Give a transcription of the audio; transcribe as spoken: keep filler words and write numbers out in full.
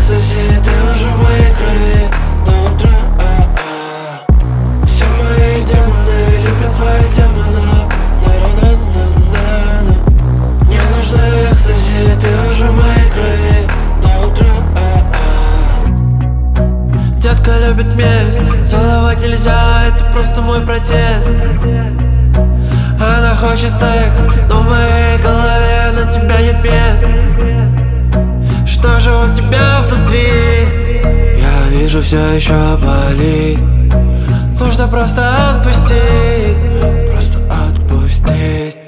экстази, ты уже в моей крови до утра. Все мои демоны любят твоих демонов. На-на-на-на-на. Мне нужна экстази, ты уже в моей крови до утра. Детка любит месть, целовать нельзя, это просто мой протест. Она хочет секс, но в моей голове на тебя нет мест. Что же у тебя внутри? Я вижу, все еще болит. Нужно просто отпустить, просто отпустить.